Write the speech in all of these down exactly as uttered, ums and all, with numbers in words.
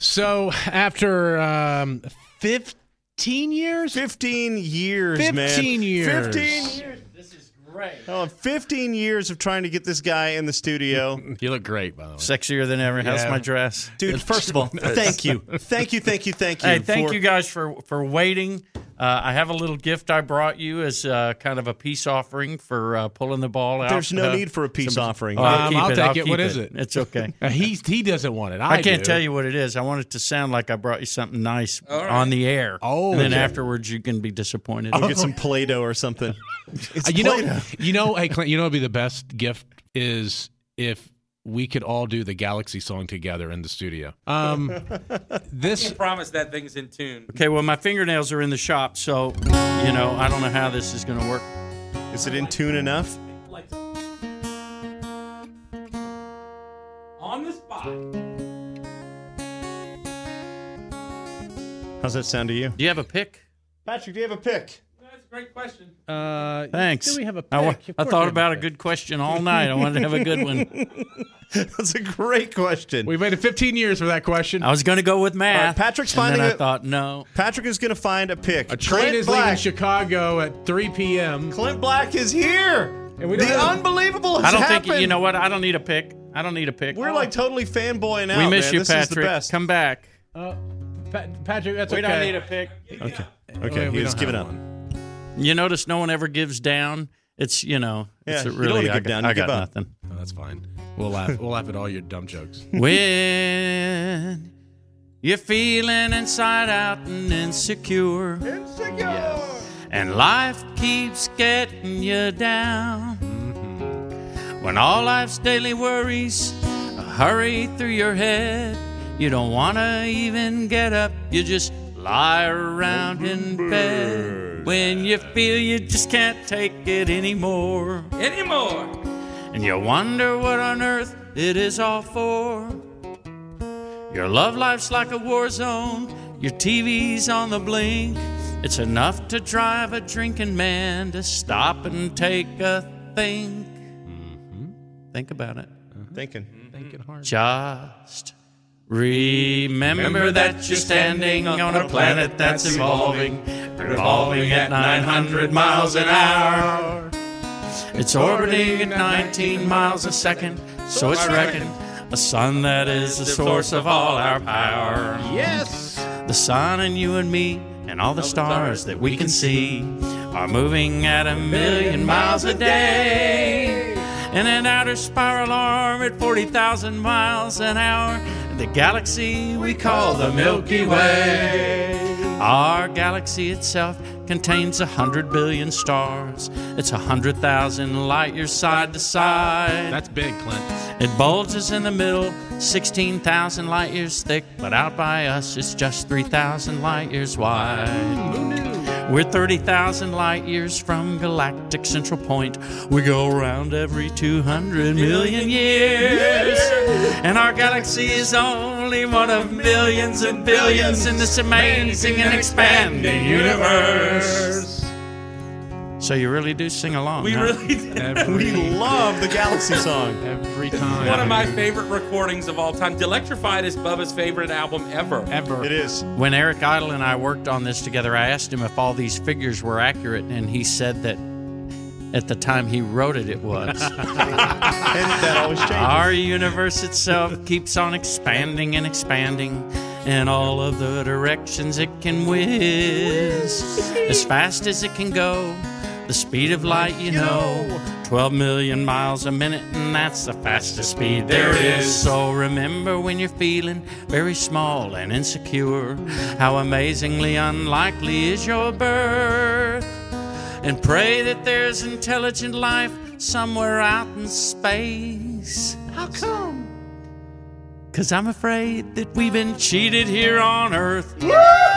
So after um, fifteen years? fifteen years, fifteen man. fifteen years. fifteen years. This is great. Oh, fifteen years of trying to get this guy in the studio. You look great, by the way. Sexier than ever. How's Yeah. my dress? Dude, first of all, thank you. Thank you, thank you, thank you. Hey, thank for- you guys for, for waiting. Uh, I have a little gift I brought you as uh, kind of a peace offering for uh, pulling the ball out. There's no Uh, need for a peace some- offering. Oh, I'll, Um, keep I'll it. take I'll it. keep What is it? It's okay. Uh, he, he doesn't want it. I, I can't do. tell you what it is. I want it to sound like I brought you something nice All right. on the air. Oh, and then okay. afterwards you can be disappointed. We'll get some Play-Doh or something. It's Uh, you know, Play-Doh. you know, hey, Clint, you know what would be the best gift is if we could all do the Galaxy song together in the studio. Um, I this promise that thing's in tune. Okay, well, my fingernails are in the shop, so, you know, I don't know how this is going to work. Is it in tune enough? Like on the spot. How's that sound to you? Do you have a pick? Patrick, do you have a pick? That's a great question. uh, Thanks. Do we have a I, wa- pick? Of I course thought we have about a pick. good question all night. I wanted to have a good one. That's a great question. We waited fifteen years for that question. I was going to go with math. All right, Patrick's and finding then I it. thought, no. Patrick is going to find a pick. A train Clint is Black. leaving Chicago at three p.m. Clint Black is here. And we The don't have- unbelievable has I don't happened. think, you know what? I don't need a pick. I don't need a pick. We're like totally fanboying out. we miss man. you, this Is the Patrick. best. Come back. Uh, Pa- Patrick, that's We okay. don't need a pick. Okay. Wait, Okay. we He just don't give it have up. one. You notice no one ever gives down. It's, you know, it's Yeah, a you don't really, wanna I give got, down, I you got give up. nothing. Oh, that's fine. We'll laugh. We'll laugh at all your dumb jokes. When you're feeling inside out and insecure, Insecure. and life keeps getting you down, when all life's daily worries hurry through your head, you don't want to even get up, you just lie around in bed. When you feel you just can't take it anymore, Anymore. and you wonder what on earth it is all for. Your love life's like a war zone, your T V's on the blink. It's enough to drive a drinking man to stop and take a think. Think about it. Thinking. Think it hard. Just remember that you're standing on a planet that's evolving, revolving at nine hundred miles an hour. It's orbiting at nineteen miles a second, so it's reckoned a sun that is the source of all our power. Yes. The sun and you and me and all the stars that we can see are moving at a million miles a day in an outer spiral arm at forty thousand miles an hour. The galaxy we call the Milky Way. Our galaxy itself contains a hundred billion stars. It's a hundred thousand light years side to side. That's big, Clint. It bulges in the middle, sixteen thousand light years thick, but out by us it's just three thousand light years wide. Who knew? We're thirty thousand light years from galactic central point. We go around every two hundred million years. And our galaxy is only one of millions and billions in this amazing and expanding universe. So you really do sing along, We huh? really did. Every, We love the Galaxy song. every time. One of my favorite recordings of all time. Electrified is Bubba's favorite album ever. ever. It is. When Eric Idle and I worked on this together, I asked him if all these figures were accurate, and he said that at the time he wrote it, it was. And that always changes. Our universe itself keeps on expanding and expanding in all of the directions it can whiz. As fast as it can go, the speed of light, you know, twelve million miles a minute, and that's the fastest speed there is. So remember when you're feeling very small and insecure, how amazingly unlikely is your birth. And pray that there's intelligent life somewhere out in space. How come? 'Cause I'm afraid that we've been cheated here on Earth. Oh,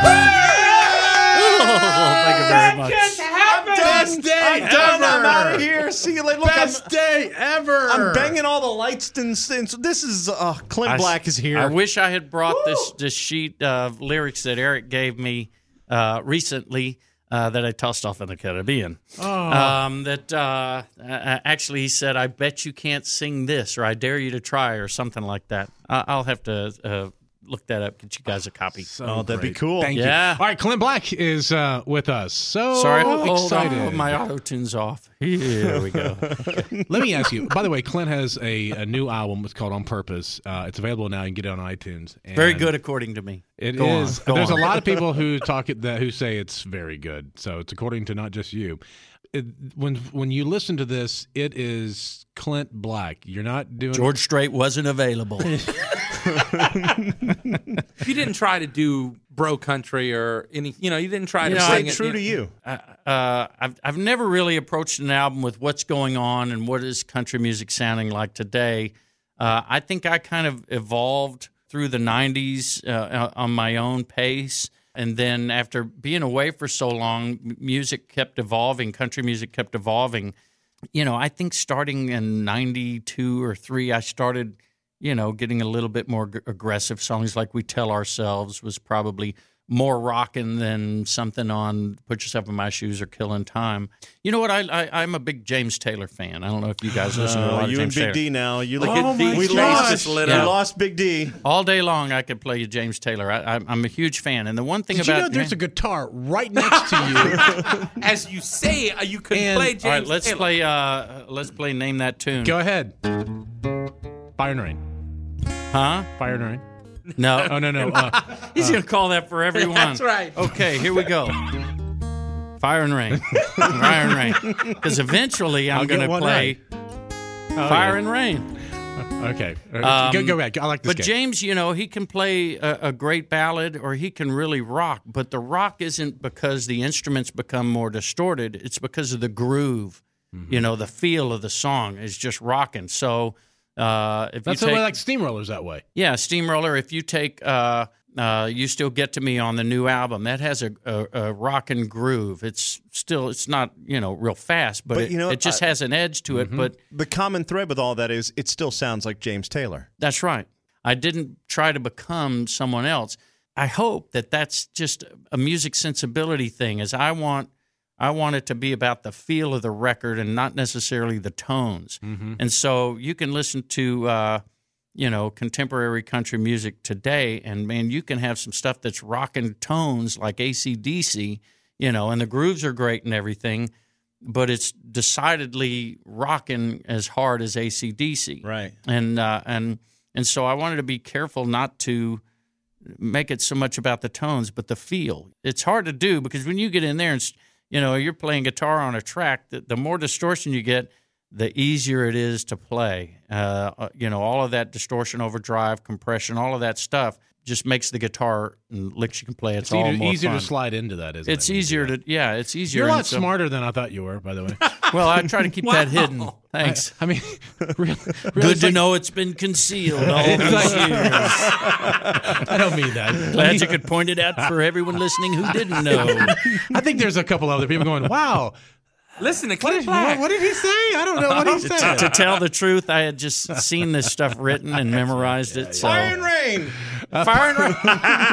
thank you very much. Best day I'm done. ever. I'm out of here. See you later. Look, Best I'm, day ever. I'm banging all the lights and since this is uh, Clint I- Black is here. I wish I had brought this, this sheet of lyrics that Eric gave me uh, recently uh, that I tossed off in the Caribbean. Oh. Um, that uh, uh, actually he said, "I bet you can't sing this," or "I dare you to try," or something like that. I- I'll have to uh, look that up. Get you guys a copy. So Oh, that'd be great. cool. Thank Yeah. you. All right, Clint Black is uh, with us. So Sorry, hold excited. on. My auto tune's off. Here we go. Let me ask you. By the way, Clint has a, a new album. It's called On Purpose. Uh, it's available now. You can get it on iTunes. And Very good, according to me. It Go is. on, go There's on. a lot of people who talk it that who say it's very good. So it's according to not just you. It, when when you listen to this, it is Clint Black. You're not doing George Strait wasn't available. You didn't try to do bro country or any, you know, you didn't try You to know, Stay sing it. true to you. uh, I've I've never really approached an album with what's going on and what is country music sounding like today. Uh, I think I kind of evolved through the nineties uh, on my own pace. And then after being away for so long, m- music kept evolving, country music kept evolving. You know, I think starting in ninety-two or three, I started, you know, getting a little bit more g- aggressive. Songs like We Tell Ourselves was probably more rocking than something on Put Yourself in My Shoes or Killing Time. You know what? I, I, I'm a big James Taylor fan. I don't know if you guys listen to a lot Uh, of you and James Big Taylor. D now. You look Look at at these we guys lost, just lit we up. lost Big D. All day long, I could play James Taylor. I, I'm, I'm a huge fan. And the one thing Did you about know there's a guitar right next to you? As you say, uh, you could And- play James all right, let's Taylor. play. Uh, let's play. Name that tune. Go ahead. Fire and Rain. Huh? Fire and Rain. No. Oh no no. Uh, He's gonna call that for everyone. That's right. Okay, here we go. Fire and Rain. Fire and Rain. Because eventually I'm I'll get gonna one play oh, Fire yeah. and Rain. Okay. Um, go, go back. I like this But game. James, you know, he can play a, a great ballad or he can really rock. But the rock isn't because the instruments become more distorted. It's because of the groove. Mm-hmm. You know, the feel of the song is just rocking. So uh, if That's you the take, way like Steamrollers that way. yeah, Steamroller. If you take uh, uh, You Still Get to Me on the new album, that has a, a, a rockin' groove. It's still, it's not, you know, real fast, but, But it, you know, it just I- has an edge to it. But The common thread with all that is it still sounds like James Taylor. that's right. I didn't try to become someone else. I hope that that's just a music sensibility thing. Is I want, I want it to be about the feel of the record and not necessarily the tones. And so you can listen to, uh, you know, contemporary country music today, and man, you can have some stuff that's rocking tones like A C D C, you know, and the grooves are great and everything, but it's decidedly rocking as hard as A C D C. Right. And uh, and and so I wanted to be careful not to make it so much about the tones, but the feel. It's hard to do because when you get in there and you know you're playing guitar on a track, the, the more distortion you get, the easier it is to play. Uh, you know, all of that distortion, overdrive, compression, all of that stuff just makes the guitar and licks you can play. It's, It's all easier, more easier fun. to slide into that, isn't it? It's when you do easier that? to yeah, it's easier. You're a and lot so- smarter than I thought you were, by the way. Well, I try to keep that hidden. Thanks. I mean, really, really Good it's to like- know it's been concealed all these It's like- years. I don't mean that. Glad you could point it out for everyone listening who didn't know. I think there's a couple other people going, "Wow, Listen to what Clint did, Black. what, what did he say? I don't know what he to, said." to tell the truth, I had just seen this stuff written and memorized it. So Fire and Rain. Fire and Rain.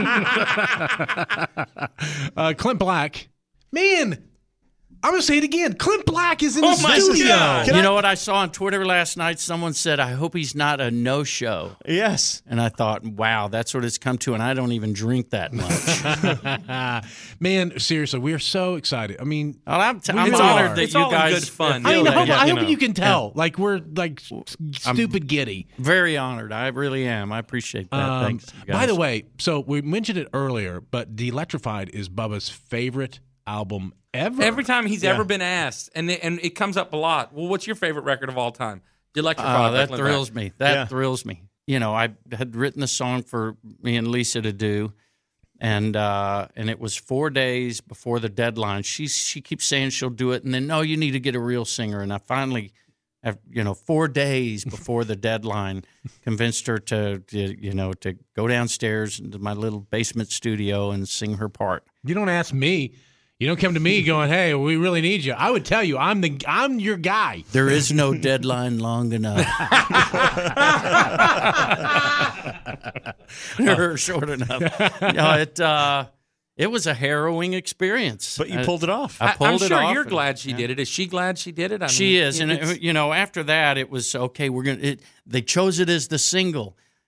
uh, Clint Black, man, I'm gonna say it again. Clint Black is in Oh the my studio. God. Can You I- know what I saw on Twitter last night? Someone said, "I hope he's not a no-show." Yes. And I thought, wow, that's what it's come to, and I don't even drink that much. Man, seriously, we are so excited. I mean, Well, I'm, t- I'm It's honored all- that it's you all in guys good fun. feel I mean, that. I hope, Yeah, I you hope know. you can tell. Like we're like s- stupid giddy. Very honored. I really am. I appreciate that. Um, Thanks, you by guys. the way, so we mentioned it earlier, but "Delectrified" is Bubba's favorite album ever. Every time he's Yeah. ever been asked, and it, and it comes up a lot. Well, what's your favorite record of all time? Electrified. Oh, by that Clint thrills Black. me. That Yeah. thrills me. You know, I had written the song for me and Lisa to do, and uh, and it was four days before the deadline. She she keeps saying she'll do it, and then no, you need to get a real singer. And I finally, have, you know, four days before the deadline, convinced her to, to you know to go downstairs into my little basement studio and sing her part. You don't ask me. You don't come to me going, "Hey, we really need you." I would tell you, I'm the I'm your guy. There is no deadline long enough. or short enough. No, it uh, it was a harrowing experience. But you I- pulled it off. I I, pulled I'm it sure off you're and- glad she yeah. did it. Is she glad she did it? I She mean, is, and it's- it, you know, after that, it was okay. We're gonna. It, they chose it as the single,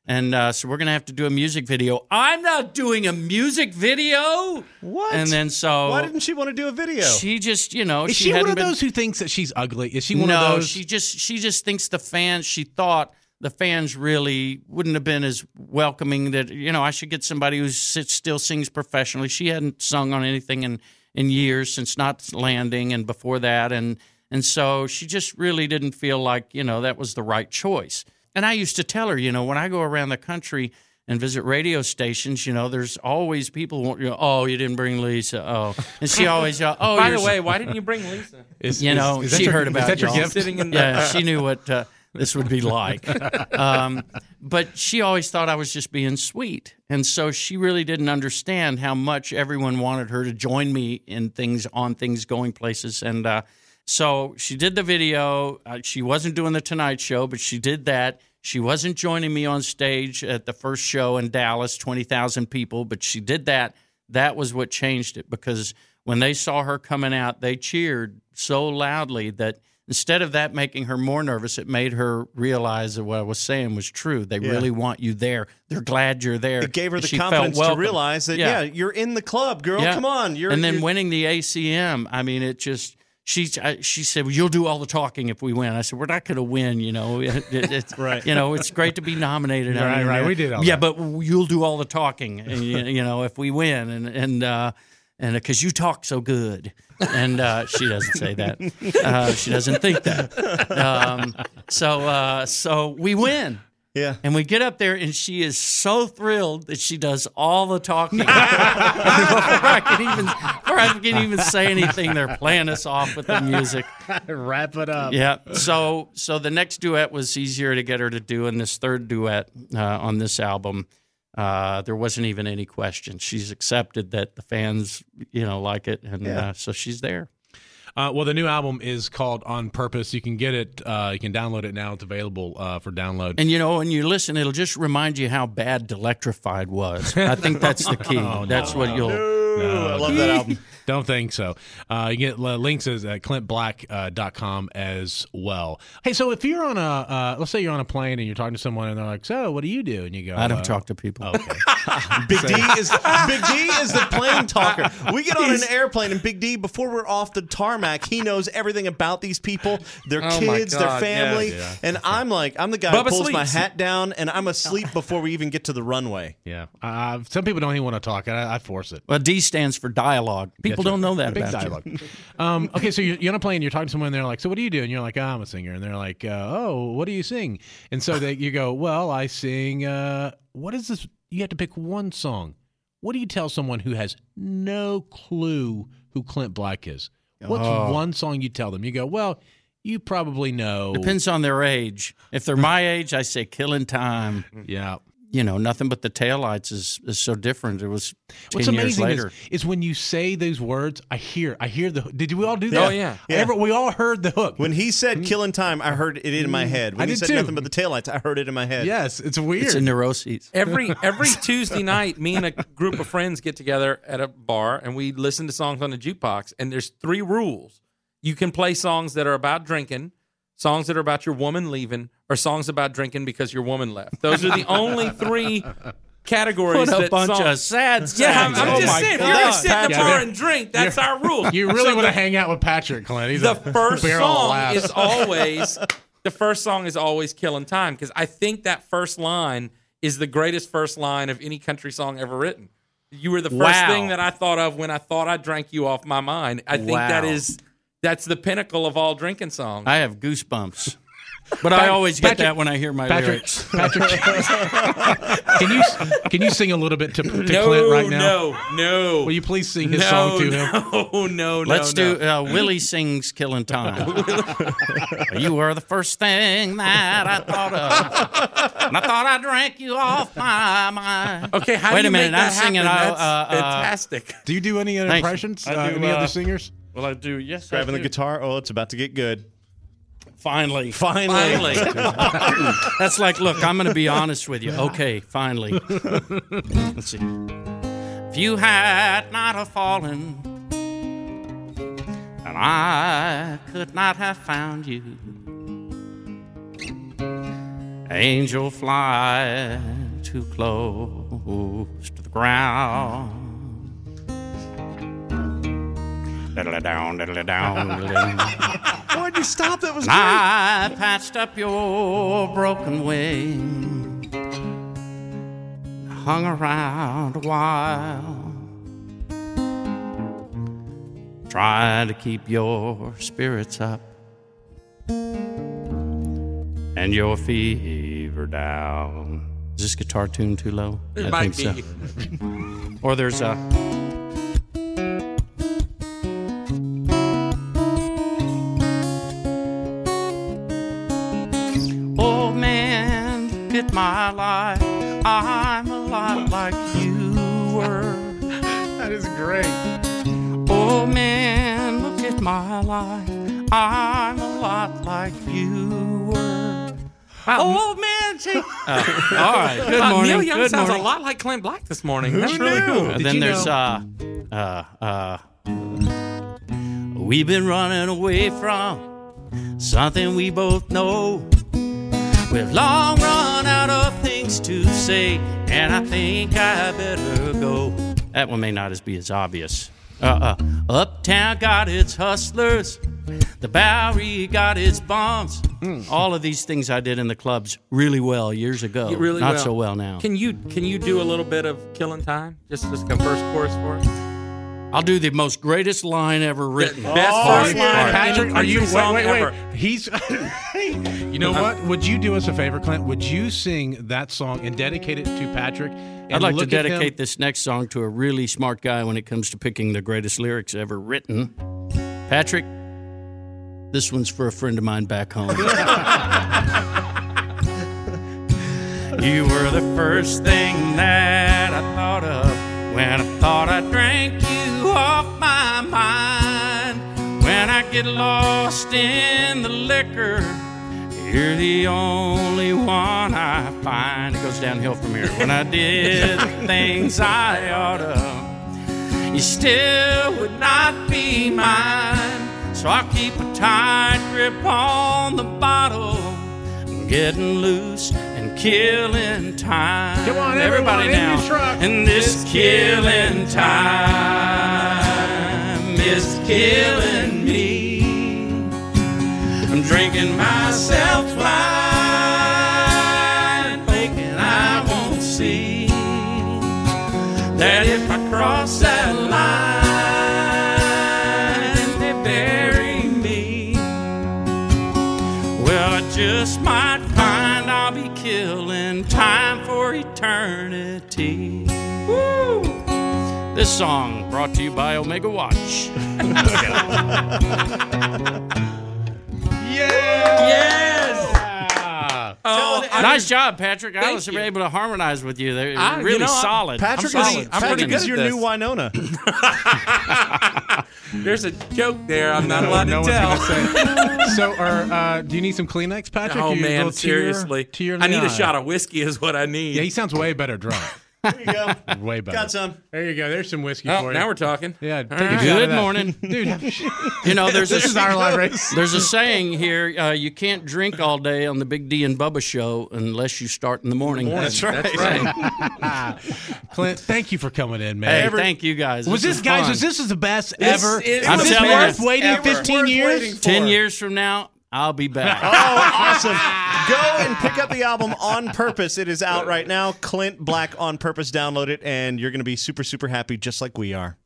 And uh, so we're going to have to do a music video. I'm not doing a music video. What? And then so why didn't she want to do a video? she just, you know, Is she, she one hadn't of been, those who thinks that she's ugly? Is she one no, of those? she just she just thinks the fans. She thought the fans really wouldn't have been as welcoming. That you know, I should get somebody who sits, still sings professionally. She hadn't sung on anything in in years since Not Landing and before that, and and so she just really didn't feel like you know that was the right choice. And I used to tell her, you know, when I go around the country and visit radio stations, you know, there's always people, you know, oh, you didn't bring Lisa. Oh, and she always, uh, oh, By you're the way, why didn't you bring Lisa? Is- you is- know, is that she your- heard is about that your y'all. gift? Sitting in the- Yeah, she knew what uh, this would be like. Um, but she always thought I was just being sweet. And so she really didn't understand how much everyone wanted her to join me in things, on things, going places. And uh, so she did the video. Uh, she wasn't doing the Tonight Show, but she did that. She wasn't joining me on stage at the first show in Dallas, twenty thousand people, but she did that. That was what changed it, because when they saw her coming out, they cheered so loudly that instead of that making her more nervous, it made her realize that what I was saying was true. They Yeah. really want you there. They're glad you're there. It gave her the She felt confidence to welcome. realize that, yeah. you're in the club, girl. Yeah. Come on. You're, and then you're- winning the A C M, I mean, it just she I, she said, well, "You'll do all the talking if we win." I said, "We're not going to win, you know. It, it, it's Right. You know, it's great to be nominated. I Right, mean, right. uh, We did all yeah, that. but you'll do all the talking, and, you, you know, if we win, and and uh, and because you talk so good." And uh, she doesn't say that. Uh, she doesn't think that. Um, so uh, so we win. yeah. And we get up there, and she is so thrilled that she does all the talking. before I can even, before I can even say anything, they're playing us off with the music. Wrap it up. Yeah. So, so the next duet was easier to get her to do, and this third duet uh, on this album, uh, there wasn't even any question. She's accepted that the fans, you know, like it, and Yeah. uh, so she's there. Uh, well, the new album is called On Purpose. You can get it. Uh, you can download it now. It's available uh, for download. And you know, when you listen, it'll just remind you how bad Electrified was. I think that's the key. That's what you'll. Ooh, I love that album. Don't think so. Uh, you get uh, links as, at clint black dot com uh, as well. Hey, so if you're on a, uh, let's say you're on a plane and you're talking to someone and they're like, "So, what do you do?" And you go, I don't uh, talk to people. Okay. Big D is Big D is the plane talker. We get on an airplane, and Big D, before we're off the tarmac, he knows everything about these people, their Oh my kids, their God, family. yes. Yeah. And I'm like, I'm the guy Bubba who pulls my sleeps. hat down, and I'm asleep before we even get to the runway. Yeah. Uh, some people don't even want to talk. I, I force it. Well, D stands for dialogue. People That's don't right. know that Big about dialogue. you. um, okay, so you're, you're on a plane, you're talking to someone, and they're like, "So what do you do?" And you're like, oh, "I'm a singer." And they're like, uh, "Oh, what do you sing?" And so they, you go, "Well, I sing, uh, what is this?" You have to pick one song. What do you tell someone who has no clue who Clint Black is? What's Oh. one song you tell them? You go, "Well, you probably know." Depends on their age. If they're my age, I say "Killing Time." Yeah. You know, Nothing But the Taillights is, is so different. It was ten What's years amazing later. is, is when you say those words, I hear, I hear the. Did we all do that? Oh, yeah. Yeah. Every- we all heard the hook. When he said "Killing Time," I heard it in my head. When I he did said too. nothing but the taillights, I heard it in my head. Yes, it's weird. It's a neuroses. Every every Tuesday night, me and a group of friends get together at a bar and we listen to songs on the jukebox. And there's three rules: you can play songs that are about drinking, songs that are about your woman leaving, or songs about drinking because your woman left. Those are the only three categories. What a that bunch songs, of sad sacks. yeah, I'm, I'm Oh just my saying. If God. you're gonna sit in a Yeah, bar they're- and drink, that's our rules. You really So want to the- hang out with Patrick, Clint. He's the a first barrel of song laughs. is always the first song is always "Killing Time" because I think that first line is the greatest first line of any country song ever written. You were the first Wow. thing that I thought of when I thought I drank you off my mind. I think Wow. that is that's the pinnacle of all drinking songs. I have goosebumps. But I always get Patrick- that when I hear my Patrick, lyrics. Patrick, can you can you sing a little bit to, to no, Clint right now? no, no. Will you please sing his no, song to him? no, no, no. Let's no. do uh, Willie sings "Killing Time." You were the first thing that I thought of, and I thought I drank you off my mind. Okay, how Wait do you a minute, make that I'm singing, happen? uh, That's uh, uh, fantastic. Do you do any other Thanks. impressions? I Uh, do, any uh, other singers? Well, I do. Yes, Grabbing I the do. guitar. Oh, it's about to get good. Finally, Finally. finally. That's like, look, I'm going to be honest with you. Okay, finally. Let's see. If you had not have fallen, and I could not have found you, Angel fly too close to the ground. Diddle down, diddle down, diddle. Why'd you stop? That was great. I patched up your broken wing, hung around a while, tried to keep your spirits up and your fever down. Is this guitar tune too low? It I might think be. so. Or there's a. Oh man, look at my life. I'm a lot like you were. That is great. Oh man, look at my life. I'm a lot like you were. Oh man, take. Uh, all right. Good Uh, morning. Neil Young Good sounds morning. a lot like Clint Black this morning. That's really knew? cool. And Did then you there's know- uh, uh, uh. We've been running away from something we both know. We've long run out of things to say, and I think I better go. That one may not as be as obvious. Uh, uh, Uptown got its hustlers. The Bowery got its bombs. Mm. All of these things I did in the clubs really well years ago. You really Not well. so well now. Can you can you do a little bit of Killing Time? Just just a first chorus for us. I'll do the most greatest line ever written. Best Oh, first yeah. line in Patrick, any are you? country Wait, song wait, wait. ever. He's. You know what? Would you do us a favor, Clint? Would you sing that song and dedicate it to Patrick? And I'd like to look at him- dedicate this next song to a really smart guy when it comes to picking the greatest lyrics ever written. Patrick, this one's for a friend of mine back home. You were the first thing that I thought of when I thought I drank you off my mind. When I get lost in the liquor, you're the only one I find. It goes downhill from here. When I did things I oughta, you still would not be mine. So I'll keep a tight grip on the bottle, getting loose and killing time. Come on, everybody everyone, in now. your truck. And this killing time is killing me. I'm drinking myself blind, thinking I won't see that if I cross that line, they bury me. Well, I just might find I'll be killing time for eternity. Woo! This song brought to you by Omega Watch. Yes. Oh, I- Nice job, Patrick. I Thank was you. able to harmonize with you. They're I- you really know, I- solid. Patrick I'm is, solid. I'm Patrick pretty good is at your this. new Winona. There's a joke there. I'm not allowed no to one's tell. gonna say. So, are, uh, do you need some Kleenex, Patrick? Oh Are you a man, little tear- seriously. tear in I the need a eye? shot of whiskey is what I need. Yeah, he sounds way better drunk. There you go. Way better. Got some. There you go. There's some whiskey Oh, for you. now we're talking. Yeah. Take All a right. shot of Good that. morning. dude. You know, there's This a, is our live race. there's a saying here: uh, you can't drink all day on the Big D and Bubba show unless you start in the morning. That's right. That's right. Clint, thank you for coming in, man. Hey, thank you guys. was this, was guys? fun. Was this the best This ever? is- I'm was this telling worth you, waiting ever. fifteen Worth years? waiting for. Ten years from now, I'll be back. Oh, awesome. Go and pick up the album On Purpose. It is out right now. Clint Black On Purpose. Download it, and you're going to be super, super happy just like we are.